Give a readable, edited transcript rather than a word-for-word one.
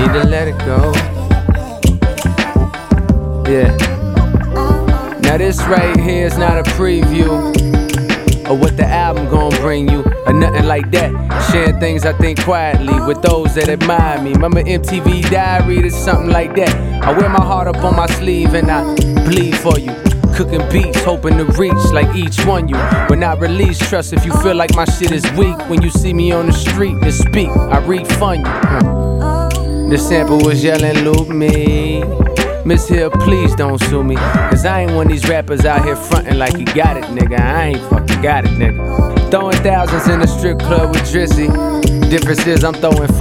need to let it go. Yeah. Now this right here is not a preview of what the album gon' bring you, or nothing like that. Sharing things I think quietly with those that admire me. Remember MTV Diary, it's something like that. I wear my heart up on my sleeve and I bleed for you. Cooking beats, hoping to reach like each one you. When I release, trust if you feel like my shit is weak. When you see me on the street and speak, I refund you. The sample was yelling, loop me. Miss Hill, please don't sue me. Cause I ain't one of these rappers out here frontin' like you got it, nigga. I ain't fucking got it, nigga. Throwing thousands in the strip club with Drizzy. Difference is I'm throwing